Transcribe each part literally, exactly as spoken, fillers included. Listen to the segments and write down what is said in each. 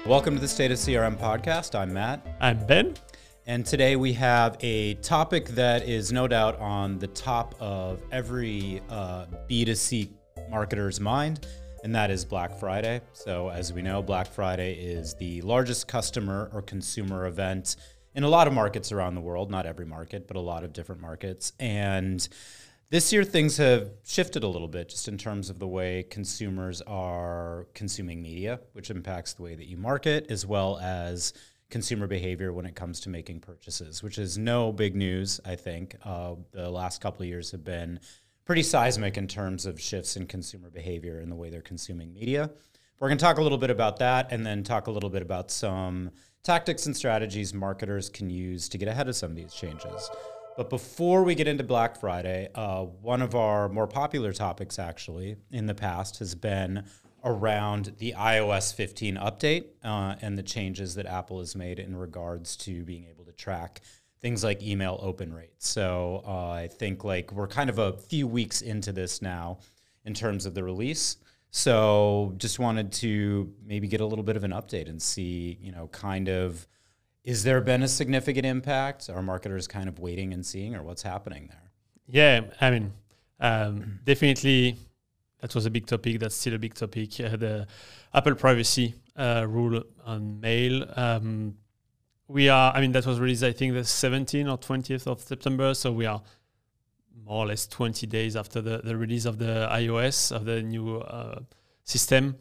Welcome to the State of C R M podcast. I'm Matt. I'm Ben. And today we have a topic that is no doubt on the top of every uh, B two C marketer's mind, and that is Black Friday. So as we know, Black Friday is the largest customer or consumer event in a lot of markets around the world, not every market, but a lot of different markets. And this year, things have shifted a little bit just in terms of the way consumers are consuming media, which impacts the way that you market, as well as consumer behavior when it comes to making purchases, which is no big news, I think. Uh, the last couple of years have been pretty seismic in terms of shifts in consumer behavior and the way they're consuming media. We're going to talk a little bit about that and then talk a little bit about some tactics and strategies marketers can use to get ahead of some of these changes. But before we get into Black Friday, uh, one of our more popular topics actually in the past has been around the i O S fifteen update uh, and the changes that Apple has made in regards to being able to track things like email open rates. So uh, I think like we're kind of a few weeks into this now in terms of the release. So just wanted to maybe get a little bit of an update and see, you know, kind of, is there been a significant impact? Are marketers kind of waiting and seeing, or what's happening there? Yeah, I mean, um, definitely that was a big topic. That's still a big topic. Uh, the Apple privacy uh, rule on mail. Um, we are, I mean, that was released, I think, the seventeenth or twentieth of September. So we are more or less twenty days after the, the release of the iOS, of the new uh, system.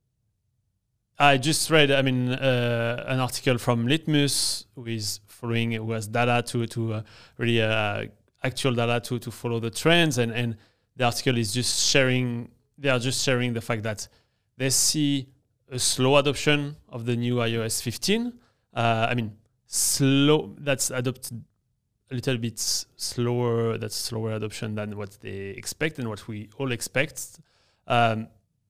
I just read, I mean, uh, an article from Litmus, who is following, who has data to to uh, really uh, actual data to to follow the trends, and and the article is just sharing. They are just sharing the fact that they see a slow adoption of the new iOS fifteen. Uh, I mean, slow. That's adopted a little bit slower. That's slower adoption than what they expect and what we all expect. Um,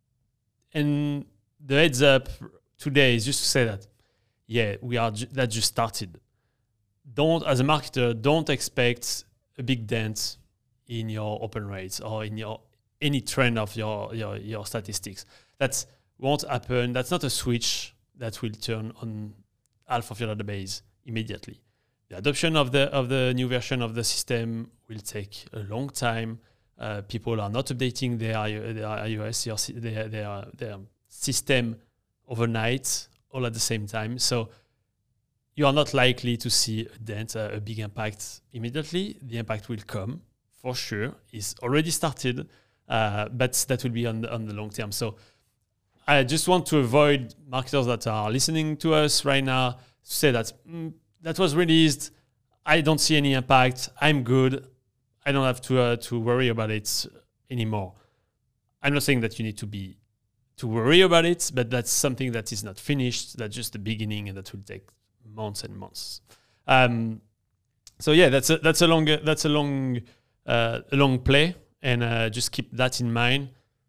and the heads up today is just to say that, yeah, we are ju- that just started. Don't, as a marketer, don't expect a big dent in your open rates or in your any trend of your your, your statistics. That won't happen. That's not a switch that will turn on half of your database immediately. The adoption of the of the new version of the system will take a long time. Uh, people are not updating their their iOS, their their their system overnight, all at the same time. So you are not likely to see a dent, a, a big impact immediately. The impact will come for sure. It's already started, uh, but that will be on the, on the long term. So I just want to avoid marketers that are listening to us right now to say that mm, that was released. I don't see any impact. I'm good. I don't have to uh, to worry about it anymore. I'm not saying that you need to be to worry about it, but that's something that is not finished. That's just the beginning, and that will take months and months. Um, so yeah, that's a that's a long that's a long uh, a long play, and uh, just keep that in mind.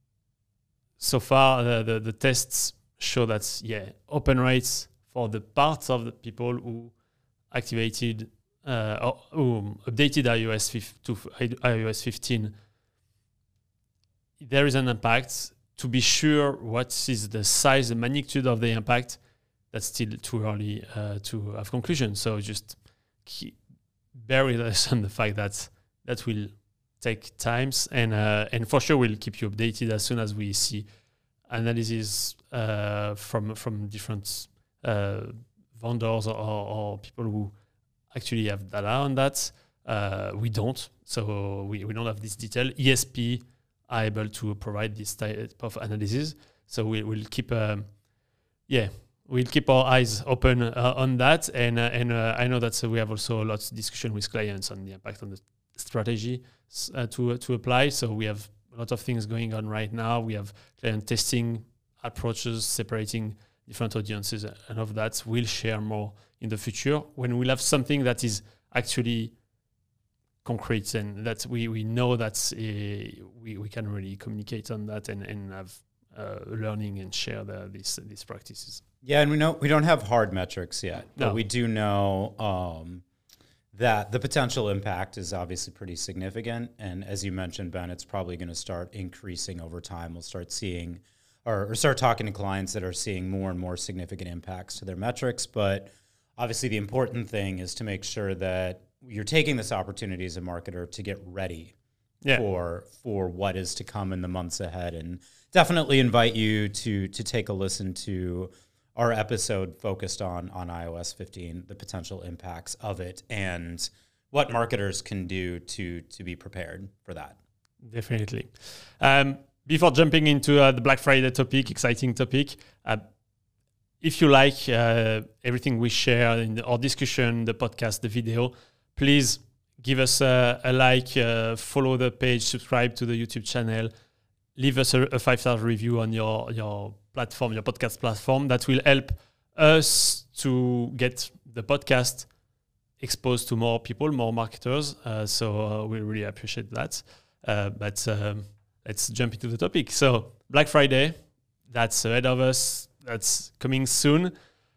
So far, uh, the the tests show that yeah, open rates for the parts of the people who activated uh, or who updated iOS to iOS fifteen, there is an impact. To be sure, what is the size, the magnitude of the impact, that's still too early uh, to have conclusion. So just keep, bear with us on the fact that that will take times, and uh, and for sure we'll keep you updated as soon as we see analysis uh, from from different uh, vendors or, or people who actually have data on that. Uh, we don't, so we, we don't have this detail. E S P are able to provide this type of analysis. So we will keep, um, yeah, we'll keep our eyes open uh, on that. And uh, and uh, I know that uh, we have also lots of discussion with clients on the impact on the strategy uh, to to apply. So we have a lot of things going on right now. We have client testing approaches, separating different audiences, and of that we'll share more in the future when we'll have something that is actually concrete, and that we, we know that uh, we, we can really communicate on that and, and have uh, learning and share the, these these practices. Yeah, and we know we don't have hard metrics yet, but no. we do know um, that the potential impact is obviously pretty significant. And as you mentioned, Ben, it's probably going to start increasing over time. We'll start seeing or, or start talking to clients that are seeing more and more significant impacts to their metrics. But obviously the important thing is to make sure that you're taking this opportunity as a marketer to get ready yeah. for for what is to come in the months ahead. And definitely invite you to to take a listen to our episode focused on on i O S fifteen, the potential impacts of it, and what marketers can do to to be prepared for that. Definitely. Um, before jumping into uh, the Black Friday topic, exciting topic, uh, if you like uh, everything we share in the, our discussion, the podcast, the video, please give us a, a like, uh, follow the page, subscribe to the YouTube channel, leave us a, a five-star review on your, your platform, your podcast platform. That will help us to get the podcast exposed to more people, more marketers. Uh, so uh, we really appreciate that. Uh, but um, let's jump into the topic. So Black Friday, that's ahead of us. That's coming soon.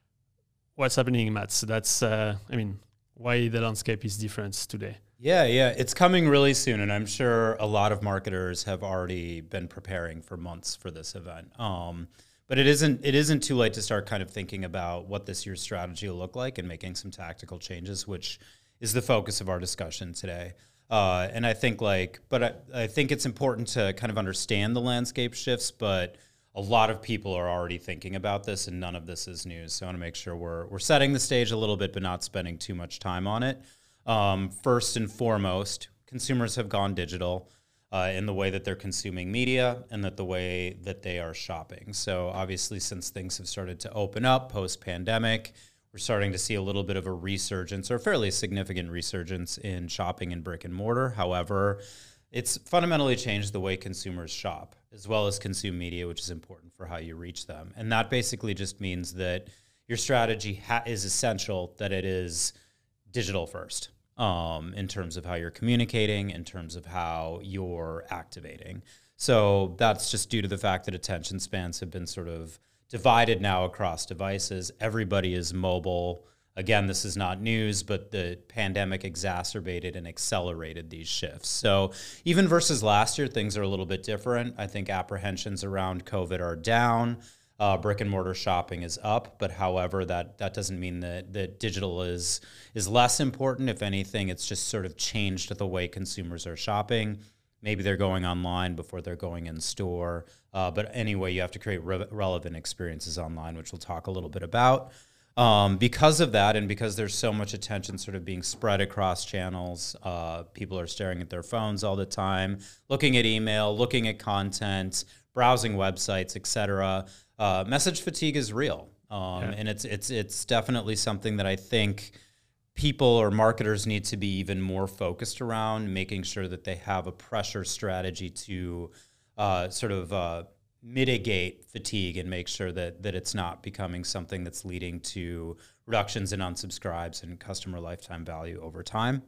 What's happening, Matt? So that's, uh, I mean, why the landscape is different today. Yeah, yeah, it's coming really soon, and I'm sure a lot of marketers have already been preparing for months for this event. Um, but it isn't it isn't too late to start kind of thinking about what this year's strategy will look like and making some tactical changes, which is the focus of our discussion today. Uh, and I think like, but I, I think it's important to kind of understand the landscape shifts, but a lot of people are already thinking about this, and none of this is news. So I want to make sure we're we're setting the stage a little bit, but not spending too much time on it. Um, first and foremost, consumers have gone digital uh, in the way that they're consuming media and that the way that they are shopping. So obviously, since things have started to open up post-pandemic, we're starting to see a little bit of a resurgence, or a fairly significant resurgence in shopping in brick and mortar. However, it's fundamentally changed the way consumers shop, as well as consume media, which is important for how you reach them. And that basically just means that your strategy ha- is essential, that it is digital first. Um, in terms of how you're communicating, in terms of how you're activating. So that's just due to the fact that attention spans have been sort of divided now across devices. Everybody is mobile. Again, this is not news, but the pandemic exacerbated and accelerated these shifts. So even versus last year, things are a little bit different. I think apprehensions around COVID are down. Uh, brick and mortar shopping is up, but however, that that doesn't mean that, that digital is is less important. If anything, it's just sort of changed the way consumers are shopping. Maybe they're going online before they're going in store. Uh, but anyway, you have to create re- relevant experiences online, which we'll talk a little bit about. Um, because of that, and because there's so much attention sort of being spread across channels, uh, people are staring at their phones all the time, looking at email, looking at content, browsing websites, et cetera. Uh, message fatigue is real, um, yeah. and it's it's it's definitely something that I think people or marketers need to be even more focused around, making sure that they have a pressure strategy to uh, sort of uh, mitigate fatigue and make sure that that it's not becoming something that's leading to reductions in unsubscribes and customer lifetime value over time.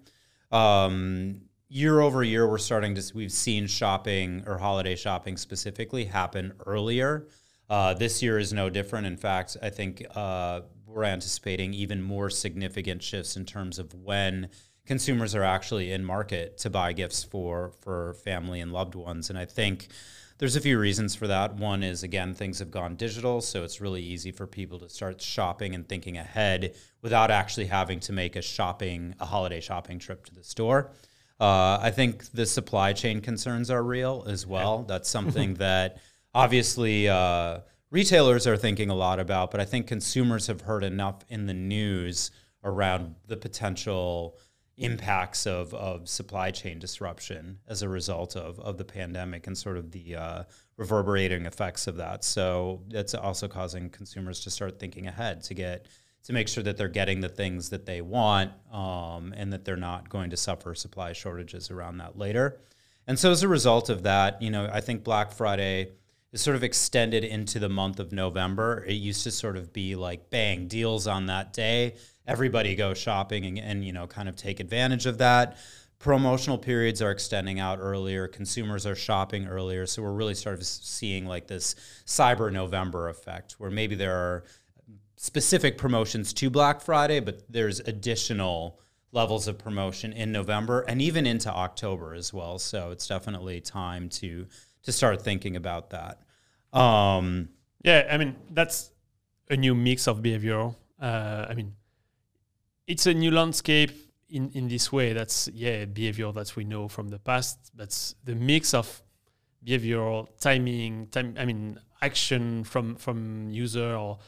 Um, year over year, we're starting to we've seen shopping or holiday shopping specifically happen earlier. Uh, this year is no different. In fact, I think uh, we're anticipating even more significant shifts in terms of when consumers are actually in market to buy gifts for, for family and loved ones. And I think there's a few reasons for that. One is, again, things have gone digital, so it's really easy for people to start shopping and thinking ahead without actually having to make a shopping, a holiday shopping trip to the store. Uh, I think the supply chain concerns are real as well. That's something that obviously uh, retailers are thinking a lot about, but I think consumers have heard enough in the news around the potential impacts of, of supply chain disruption as a result of, of the pandemic and sort of the uh, reverberating effects of that. So that's also causing consumers to start thinking ahead to get to make sure that they're getting the things that they want um, and that they're not going to suffer supply shortages around that later. And so as a result of that, you know, I think Black Friday is sort of extended into the month of November. It used to sort of be like, bang, deals on that day. Everybody go shopping and, and, you know, kind of take advantage of that. Promotional periods are extending out earlier. Consumers are shopping earlier. So we're really sort of seeing like this Cyber November effect where maybe there are specific promotions to Black Friday, but there's additional levels of promotion in November and even into October as well. So it's definitely time to to start thinking about that. Um, yeah, I mean, that's a new mix of behavior. Uh, I mean, it's a new landscape in, in this way. That's, yeah, behavior that we know from the past. That's the mix of behavior, timing, time, I mean, action from, from user, or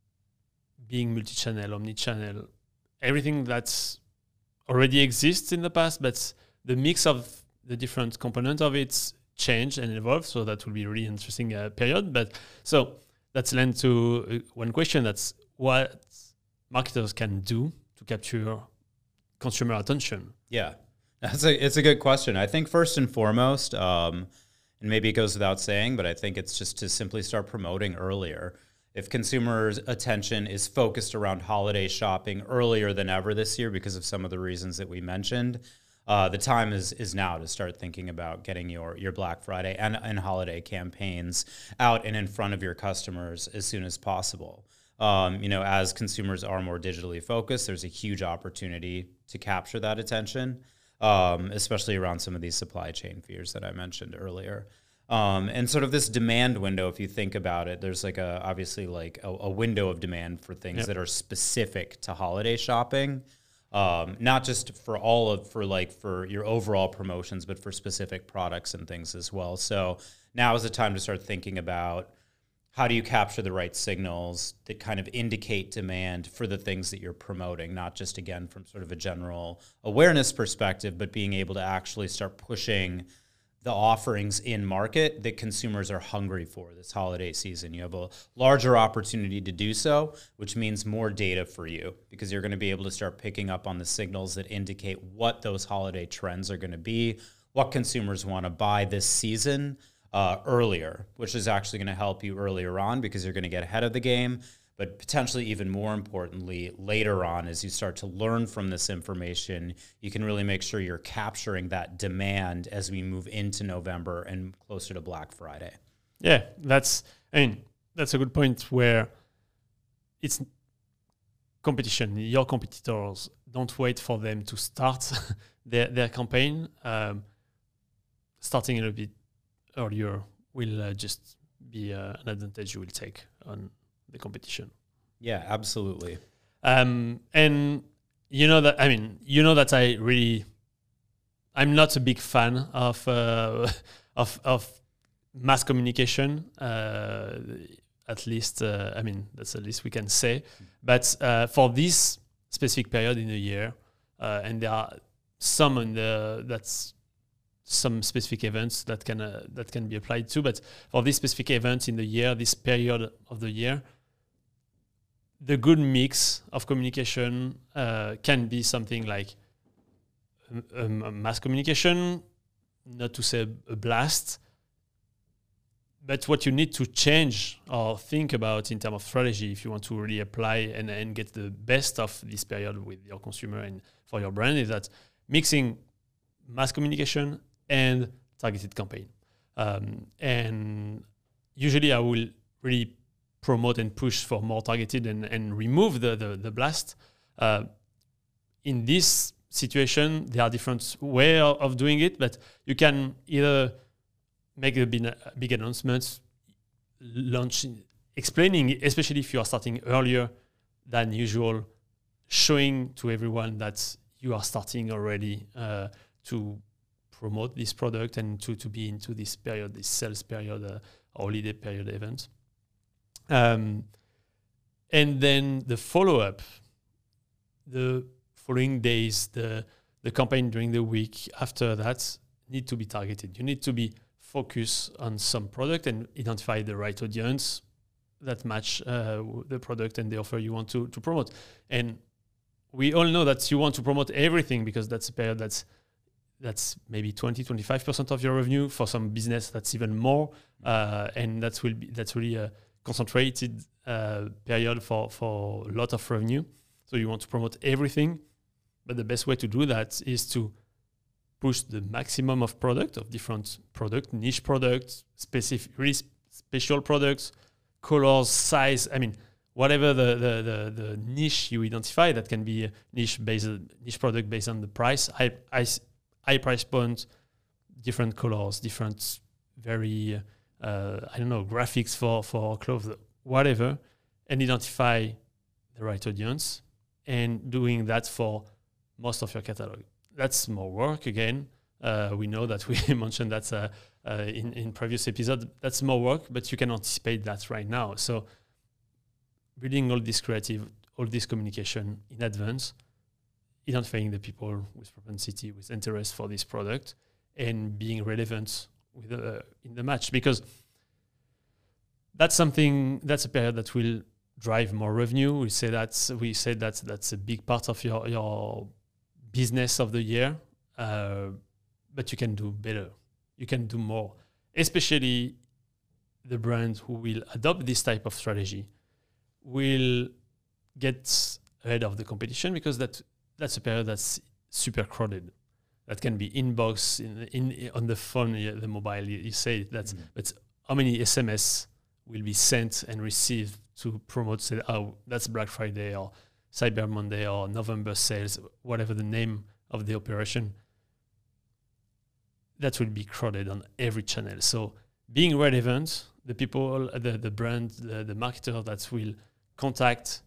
being multi-channel, omni-channel, everything that's already exists in the past, but the mix of the different components of it change and evolve. So that will be a really interesting uh, period. But so that's led to uh, one question. That's what marketers can do to capture consumer attention. Yeah, that's a, it's a good question. I think first and foremost, um, and maybe it goes without saying, but I think it's just to simply start promoting earlier. If consumers' attention is focused around holiday shopping earlier than ever this year because of some of the reasons that we mentioned, uh, the time is is now to start thinking about getting your, your Black Friday and, and holiday campaigns out and in front of your customers as soon as possible. Um, you know, as consumers are more digitally focused, there's a huge opportunity to capture that attention, um, especially around some of these supply chain fears that I mentioned earlier. Um, and sort of this demand window, if you think about it, there's like a obviously like a, a window of demand for things yep. that are specific to holiday shopping, um, not just for all of for like for your overall promotions, but for specific products and things as well. So now is the time to start thinking about how do you capture the right signals that kind of indicate demand for the things that you're promoting, not just again from sort of a general awareness perspective, but being able to actually start pushing the offerings in market that consumers are hungry for this holiday season. You have a larger opportunity to do so, which means more data for you, because you're going to be able to start picking up on the signals that indicate what those holiday trends are going to be, what consumers want to buy this season uh, earlier, which is actually going to help you earlier on because you're going to get ahead of the game. But potentially even more importantly, later on, as you start to learn from this information, you can really make sure you're capturing that demand as we move into November and closer to Black Friday. Yeah, that's, I mean, that's a good point where it's competition. Your competitors, don't wait for them to start their, their campaign. Um, starting a little bit earlier will uh, just be uh, an advantage you will take on the competition. Yeah, absolutely. Um, and you know that, I mean, you know that I really, I'm not a big fan of uh, of of mass communication. Uh, at least, uh, I mean, that's the least we can say. Mm-hmm. But uh, for this specific period in the year, uh, and there are some in the that's some specific events that can uh, that can be applied to. But for this specific event in the year, this period of the year, the good mix of communication uh, can be something like um, um, mass communication, not to say a blast, but what you need to change or think about in terms of strategy if you want to really apply and, and get the best of this period with your consumer and for your brand is that mixing mass communication and targeted campaign. Um, and usually I will really promote and push for more targeted and, and remove the, the, the blast. Uh, in this situation, there are different ways of doing it, but you can either make a big, big announcement, launch, explaining, especially if you are starting earlier than usual, showing to everyone that you are starting already uh, to promote this product and to, to be into this period, this sales period, uh, holiday period event. Um, and then the follow-up, the following days, the the campaign during the week after that need to be targeted. You need to be focused on some product and identify the right audience that match uh, the product and the offer you want to, to promote. And we all know that you want to promote everything because that's a period that's that's maybe twenty, twenty-five percent of your revenue. For some business, that's even more. Uh, and that's will be that's really a concentrated uh, period for, for a lot of revenue. So you want to promote everything. But the best way to do that is to push the maximum of product, of different product, niche products, specific, really special products, colors, size. I mean, whatever the, the, the, the niche you identify, that can be a niche based niche product based on the price, high, high, high price point, different colors, different very uh, I don't know, graphics for, for clothes, whatever, and identify the right audience and doing that for most of your catalog. That's more work again. Uh, we know that we mentioned that uh, uh, in, in previous episode. That's more work, but you can anticipate that right now. So building all this creative, all this communication in advance, identifying the people with propensity, with interest for this product, and being relevant with uh, in the match, because that's something, that's a period that will drive more revenue. We say that we say that that's a big part of your your business of the year, uh, but you can do better. You can do more, especially the brands who will adopt this type of strategy will get ahead of the competition, because that that's a period that's super crowded. That can be inbox in, in on the phone, the mobile. You, you say that, mm-hmm. but how many S M S will be sent and received to promote? Say, oh, that's Black Friday or Cyber Monday or November sales, whatever the name of the operation. That will be crowded on every channel. So being relevant, the people, the the brand, the, the marketer that will contact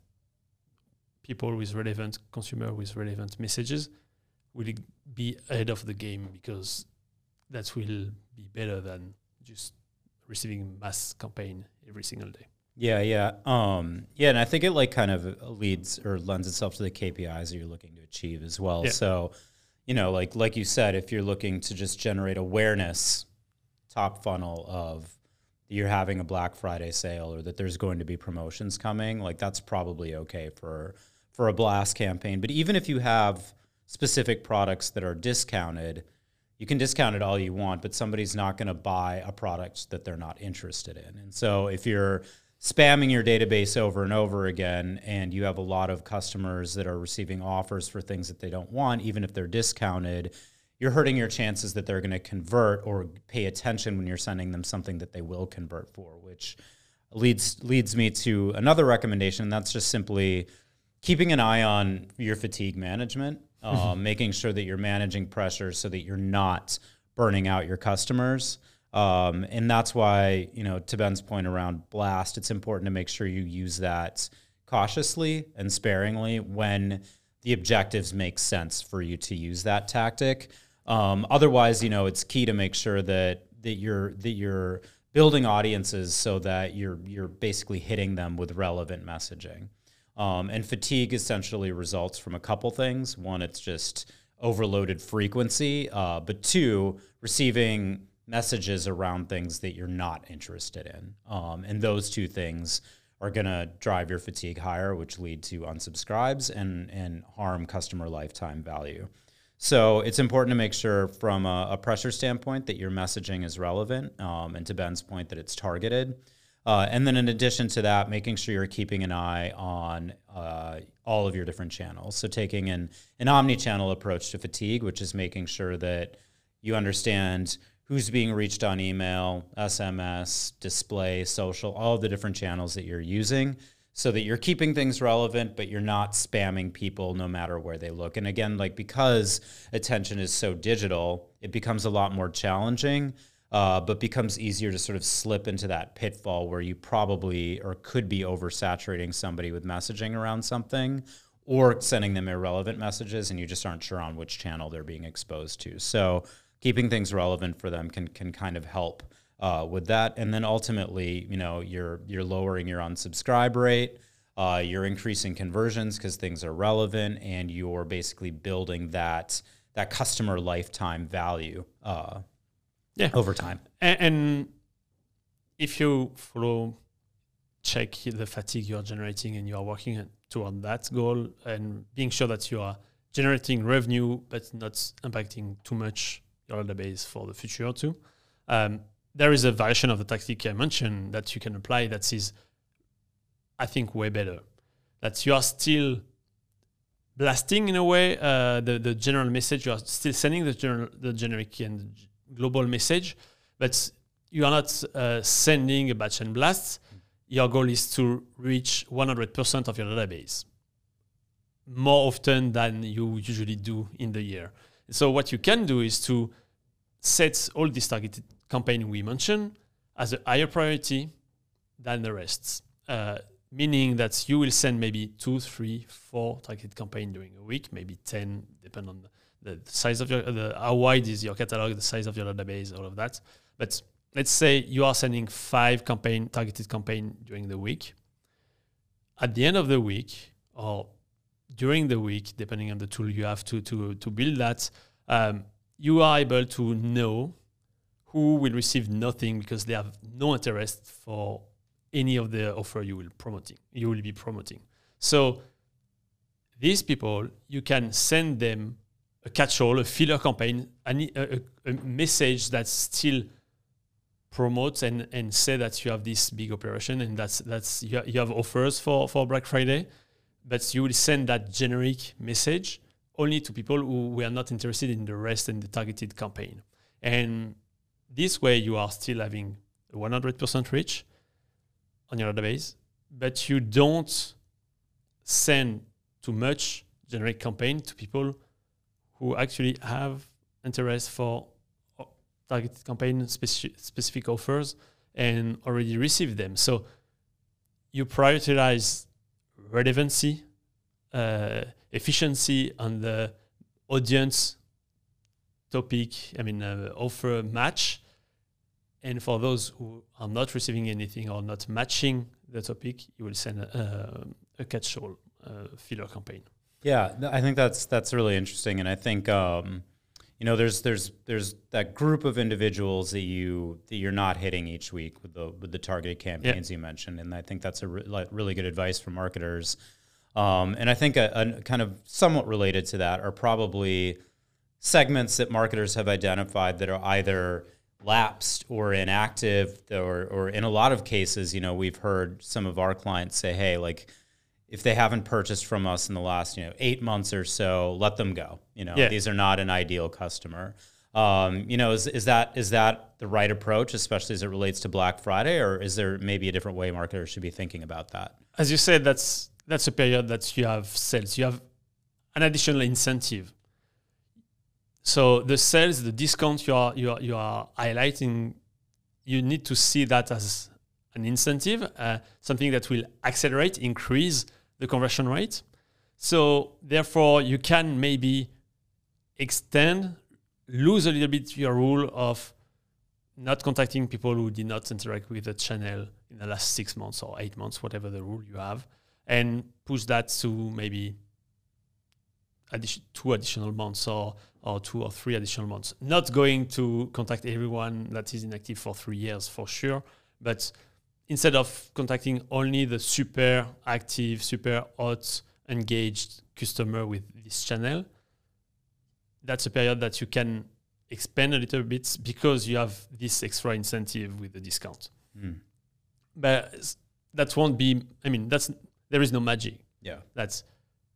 people with relevant, consumer with relevant messages, will be ahead of the game, because that will be better than just receiving mass campaign every single day. Yeah, yeah. Um, yeah, and I think it like kind of leads or lends itself to the K P Is that you're looking to achieve as well. Yeah. So, you know, like like you said, if you're looking to just generate awareness, top funnel of you're having a Black Friday sale or that there's going to be promotions coming, like that's probably okay for for a blast campaign. But even if you have specific products that are discounted, you can discount it all you want, but somebody's not going to buy a product that they're not interested in. And so if you're spamming your database over and over again and you have a lot of customers that are receiving offers for things that they don't want, even if they're discounted, you're hurting your chances that they're going to convert or pay attention when you're sending them something that they will convert for, which leads leads me to another recommendation, and that's just simply keeping an eye on your fatigue management, uh, making sure that you're managing pressure so that you're not burning out your customers. Um, and that's why, you know, to Ben's point around blast, it's important to make sure you use that cautiously and sparingly when the objectives make sense for you to use that tactic. Um, otherwise, you know, it's key to make sure that that you're that you're building audiences so that you're you're basically hitting them with relevant messaging. Um, and fatigue essentially results from a couple things. One, it's just overloaded frequency, uh, but two, receiving messages around things that you're not interested in. Um, and those two things are going to drive your fatigue higher, which lead to unsubscribes and, and harm customer lifetime value. So it's important to make sure from a, a pressure standpoint that your messaging is relevant, um, and to Ben's point that it's targeted. Uh, and then in addition to that, making sure you're keeping an eye on uh, all of your different channels. So taking an, an omni-channel approach to fatigue, which is making sure that you understand who's being reached on email, S M S, display, social, all the different channels that you're using, so that you're keeping things relevant, but you're not spamming people no matter where they look. And again, like because attention is so digital, it becomes a lot more challenging, uh, but becomes easier to sort of slip into that pitfall where you probably or could be oversaturating somebody with messaging around something or sending them irrelevant messages, and you just aren't sure on which channel they're being exposed to. So keeping things relevant for them can can kind of help uh, with that. And then ultimately, you know, you're you're lowering your unsubscribe rate, uh, you're increasing conversions because things are relevant, and you're basically building that that customer lifetime value uh, yeah. over time. And, and if you follow, check the fatigue you're generating and you are working toward that goal and being sure that you are generating revenue but not impacting too much your database for the future too. Um, there is a variation of the tactic I mentioned that you can apply that is, I think, way better. That you are still blasting in a way uh, the, the general message. You are still sending the, general, the generic and global message, but you are not uh, sending a batch and blast. Your goal is to reach one hundred percent of your database more often than you usually do in the year. So what you can do is to set all these targeted campaigns we mentioned as a higher priority than the rest. Uh, meaning that you will send maybe two, three, four targeted campaigns during a week, maybe ten, depending on the, the size of your, the, how wide is your catalog, the size of your database, all of that. But let's say you are sending five campaign, targeted campaign during the week. At the end of the week, or during the week, depending on the tool you have to, to, to build that, um, you are able to know who will receive nothing because they have no interest for any of the offer you will promoting. You will be promoting. So these people, you can send them a catch-all, a filler campaign, a, a, a message that still promotes and, and say that you have this big operation and that's that's you, ha- you have offers for, for Black Friday, but you will send that generic message only to people who were not interested in the rest and the targeted campaign. And this way you are still having a one hundred percent reach on your database, but you don't send too much generic campaign to people who actually have interest for targeted campaign speci- specific offers and already received them. So you prioritize relevancy, uh, efficiency on the audience topic, I mean, uh, offer match. And for those who are not receiving anything or not matching the topic, you will send a, a catch-all uh, filler campaign. Yeah, I think that's that's really interesting, and I think um, you know there's there's there's that group of individuals that you that you're not hitting each week with the with the targeted campaigns yeah. you mentioned, and I think that's a re- like really good advice for marketers. Um, and I think a, a kind of somewhat related to that are probably segments that marketers have identified that are either lapsed or inactive, or or in a lot of cases, you know, we've heard some of our clients say, hey, like, if they haven't purchased from us in the last, you know, eight months or so, let them go. You know, yeah. These are not an ideal customer. Um, you know, is is that is that the right approach, especially as it relates to Black Friday, or is there maybe a different way marketers should be thinking about that? As you said, that's that's a period that you have sales. You have an additional incentive. So the sales, the discount you are you are you are highlighting, you need to see that as an incentive, uh, something that will accelerate, increase the conversion rate. So therefore, you can maybe extend, lose a little bit your rule of not contacting people who did not interact with the channel in the last six months or eight months, whatever the rule you have, and push that to maybe addition, two additional months or or two or three additional months. Not going to contact everyone that is inactive for three years for sure, but instead of contacting only the super active, super hot, engaged customer with this channel, that's a period that you can expand a little bit because you have this extra incentive with the discount. Mm. But that won't be, I mean, that's there is no magic. Yeah. That's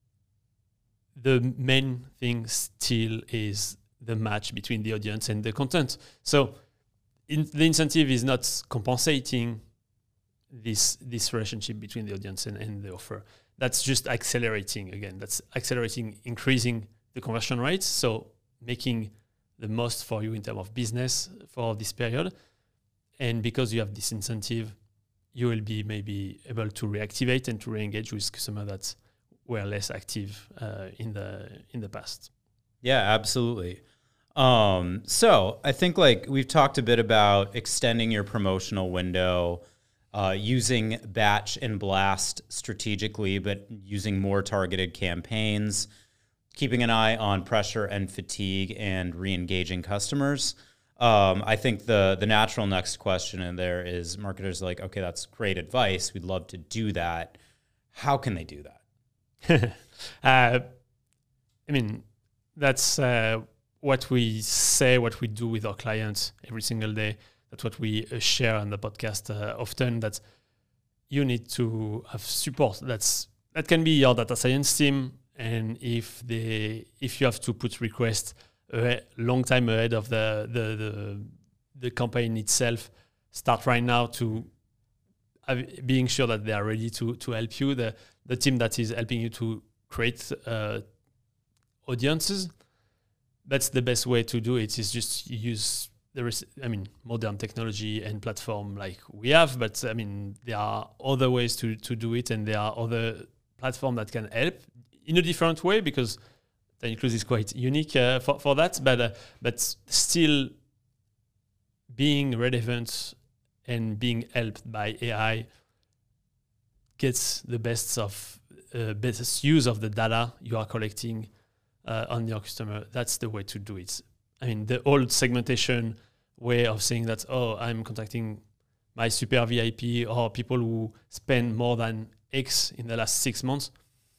the main thing still is the match between the audience and the content. So in, the incentive is not compensating this this relationship between the audience and, and the offer. That's just accelerating again. That's accelerating, increasing the conversion rates. So making the most for you in terms of business for this period. And because you have this incentive, you will be maybe able to reactivate and to re-engage with customers that were less active uh, in the in the past. Yeah, absolutely. Um, so I think like we've talked a bit about extending your promotional window, uh, using batch and blast strategically, but using more targeted campaigns, keeping an eye on pressure and fatigue, and re-engaging customers. Um, I think the the natural next question in there is marketers are like, okay, that's great advice. We'd love to do that. How can they do that? uh, I mean, that's uh, what we say, what we do with our clients every single day. That's what we uh, share on the podcast uh, often, that you need to have support. That's that can be your data science team, and if they if you have to put requests a long time ahead of the the the, the campaign itself, start right now to have, being sure that they are ready to to help you. The the team that is helping you to create uh, audiences, that's the best way to do it, is just use there is, I mean, modern technology and platform like we have, but I mean, there are other ways to, to do it, and there are other platforms that can help in a different way, because TinyClose is quite unique uh, for, for that, but uh, but still being relevant and being helped by A I gets the best of uh, best use of the data you are collecting uh, on your customer. That's the way to do it. I mean, the old segmentation way of saying that, oh, I'm contacting my super V I P or people who spend more than X in the last six months.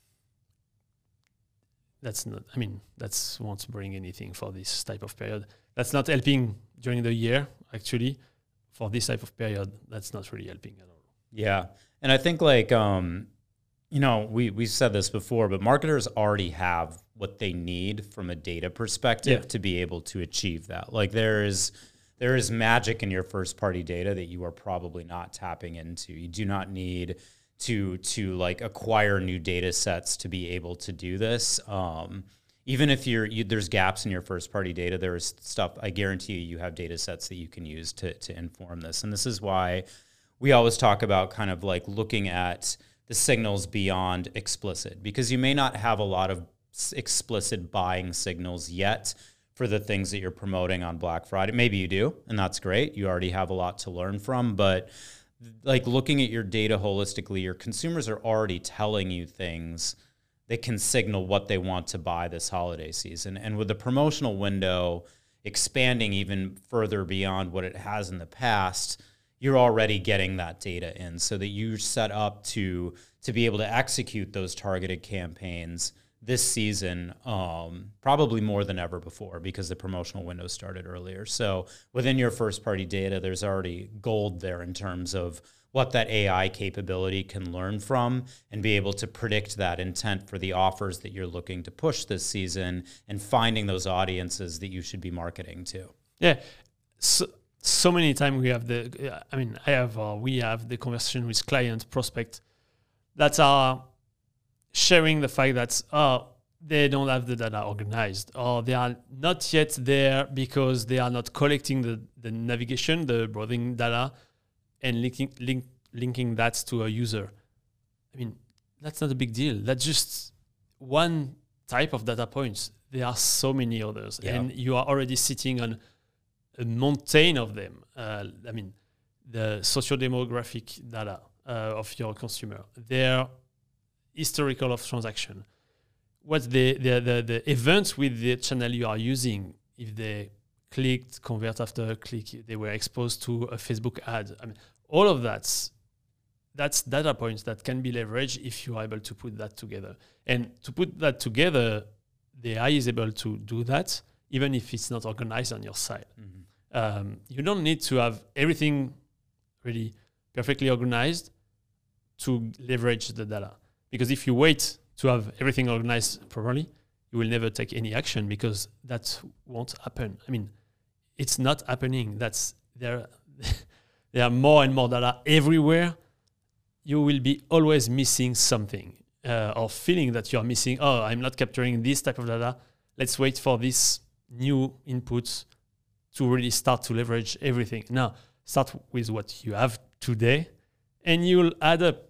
That's not, I mean, that's won't bring anything for this type of period. That's not helping during the year, actually. For this type of period, that's not really helping at all. Yeah. And I think like, um, you know, we, we said this before, but marketers already have what they need from a data perspective yeah. to be able to achieve that. Like there is, there is magic in your first party data that you are probably not tapping into. You do not need to, to like acquire new data sets to be able to do this. Um, even if you're, you, there's gaps in your first party data, there's stuff, I guarantee you, you have data sets that you can use to, to inform this. And this is why we always talk about kind of like looking at the signals beyond explicit, because you may not have a lot of explicit buying signals yet for the things that you're promoting on Black Friday. Maybe you do, and that's great. You already have a lot to learn from, but like looking at your data holistically, your consumers are already telling you things that can signal what they want to buy this holiday season. And with the promotional window expanding even further beyond what it has in the past, you're already getting that data in so that you're set up to to be able to execute those targeted campaigns this season, um, probably more than ever before, because the promotional window started earlier. So within your first party data, there's already gold there in terms of what that A I capability can learn from and be able to predict that intent for the offers that you're looking to push this season and finding those audiences that you should be marketing to. Yeah. So So many times we have the, I mean, I have, uh, we have the conversation with client prospect that are sharing the fact that uh, they don't have the data organized, or they are not yet there because they are not collecting the, the navigation, the browsing data, and linking, link, linking that to a user. I mean, that's not a big deal. That's just one type of data points. There are so many others, yeah. and you are already sitting on a mountain of them. Uh, I mean, the socio-demographic data uh, of your consumer, their historical of transaction, what's the, the, the, the events with the channel you are using, if they clicked, convert after a click, they were exposed to a Facebook ad. I mean, all of that's, that's data points that can be leveraged if you are able to put that together. And to put that together, the A I is able to do that, even if it's not organized on your side. Mm-hmm. Um, you don't need to have everything really perfectly organized to leverage the data. Because if you wait to have everything organized properly, you will never take any action, because that won't happen. I mean, it's not happening. That's there. There are more and more data everywhere. You will be always missing something, uh, or feeling that you are missing. Oh, I'm not capturing this type of data. Let's wait for this new inputs to really start to leverage everything. Now, start with what you have today, and you'll add up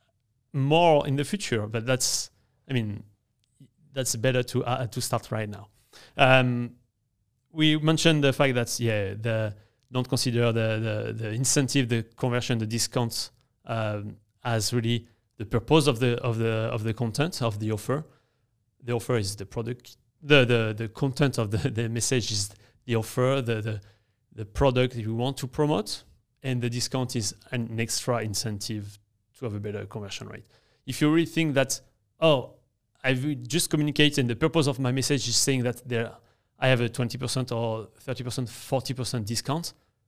more in the future. But that's, I mean, that's better to uh, to start right now. Um, we mentioned the fact that yeah, the don't consider the the, the incentive, the conversion, the discounts um, as really the purpose of the of the of the content of the offer. The offer is the product. The the the content of the, the message is the offer, the, the the product you want to promote, and the discount is an extra incentive to have a better conversion rate. If you really think that, oh, I've just communicated and the purpose of my message is saying that there I have a twenty percent or thirty percent, forty percent discount,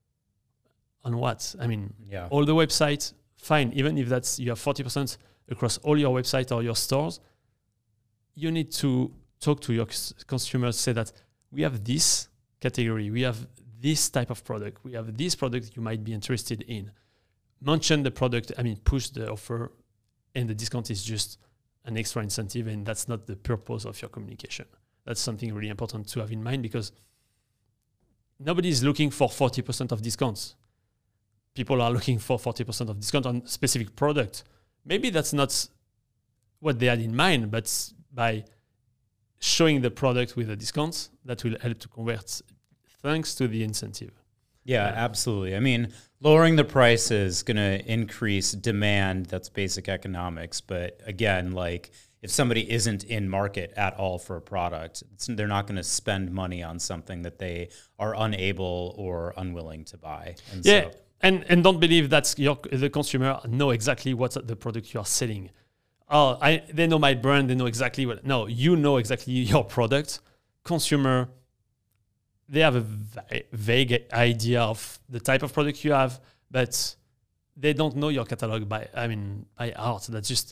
on what? I mean, yeah. all the websites, fine, even if that's you have forty percent across all your website or your stores, you need to talk to your consumers, say that we have this category, we have this type of product, we have this product you might be interested in. Mention the product, I mean, push the offer, and the discount is just an extra incentive, and that's not the purpose of your communication. That's something really important to have in mind, because nobody's looking for forty percent of discounts. People are looking for forty percent of discount on specific product. Maybe that's not what they had in mind, but by showing the product with a discount, that will help to convert thanks to the incentive. Yeah, absolutely. I mean, lowering the price is going to increase demand. That's basic economics. But again, like if somebody isn't in market at all for a product, it's, they're not going to spend money on something that they are unable or unwilling to buy. And yeah, so, and and don't believe that your the consumer know exactly what's the product you are selling. Oh, I they know my brand. They know exactly what. No, you know exactly your product. Consumer, they have a va- vague idea of the type of product you have, but they don't know your catalog by, I mean, by heart. That's just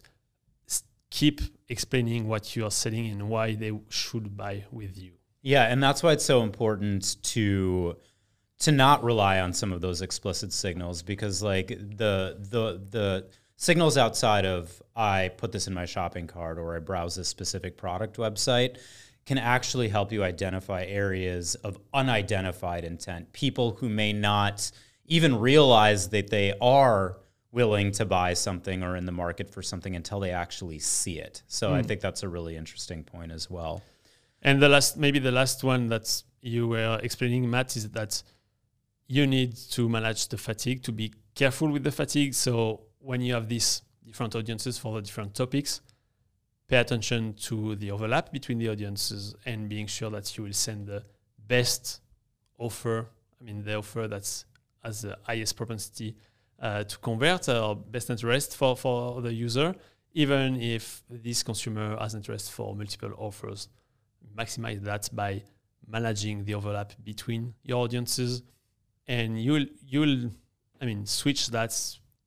keep explaining what you are selling and why they should buy with you. Yeah, and that's why it's so important to to not rely on some of those explicit signals, because like the the the signals outside of I put this in my shopping cart or I browse this specific product website can actually help you identify areas of unidentified intent, people who may not even realize that they are willing to buy something or in the market for something until they actually see it. So mm. I think that's a really interesting point as well. And the last, maybe the last one that you were explaining, Matt, is that you need to manage the fatigue, to be careful with the fatigue. So when you have these different audiences for the different topics, pay attention to the overlap between the audiences and being sure that you will send the best offer. I mean, the offer that's has the highest propensity uh, to convert or best interest for, for the user, even if this consumer has interest for multiple offers. Maximize that by managing the overlap between your audiences, and you'll you'll I mean switch that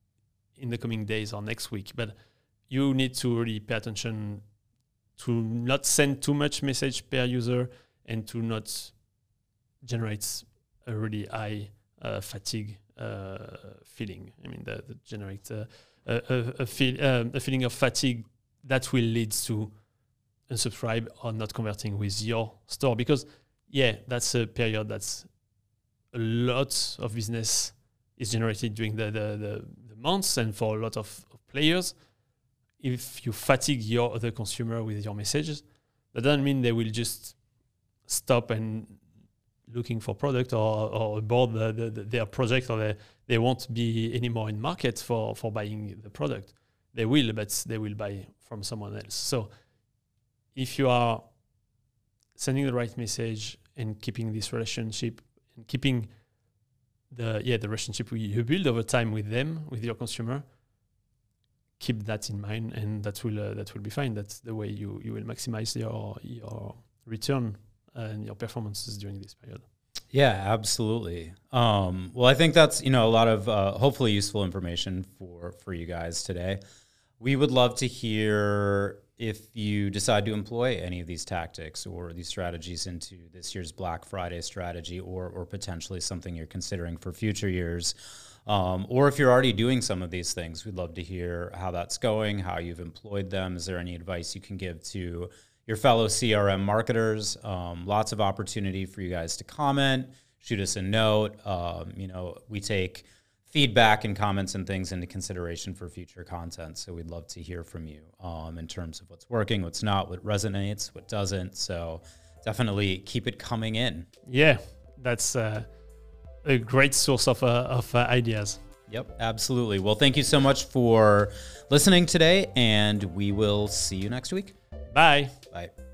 in the coming days or next week. But you need to really pay attention to not send too much message per user and to not generate a really high uh, fatigue uh, feeling. I mean, that, that generate uh, a, a, a, feel, um, a feeling of fatigue that will lead to unsubscribe or not converting with your store. Because, yeah, that's a period that's a lot of business is generated during the, the, the, the months, and for a lot of, of players, if you fatigue your the consumer with your messages, that doesn't mean they will just stop and looking for product or, or aboard the, the, the, their project, or they, they won't be anymore in market for, for buying the product. They will, but they will buy from someone else. So if you are sending the right message and keeping this relationship and keeping the yeah the relationship you build over time with them, with your consumer, keep that in mind, and that will uh, that will be fine. That's the way you, you will maximize your your return and your performances during this period. Yeah, absolutely. Um, well, I think that's you know a lot of uh, hopefully useful information for for you guys today. We would love to hear if you decide to employ any of these tactics or these strategies into this year's Black Friday strategy, or or potentially something you're considering for future years. Um, or if you're already doing some of these things, we'd love to hear how that's going, how you've employed them. Is there any advice you can give to your fellow C R M marketers? Um, lots of opportunity for you guys to comment, shoot us a note. Um, you know, we take feedback and comments and things into consideration for future content. So we'd love to hear from you um, in terms of what's working, what's not, what resonates, what doesn't. So definitely keep it coming in. Yeah, that's uh, a great source of, uh, of uh, ideas. Yep, absolutely. Well, thank you so much for listening today, and we will see you next week. Bye. Bye.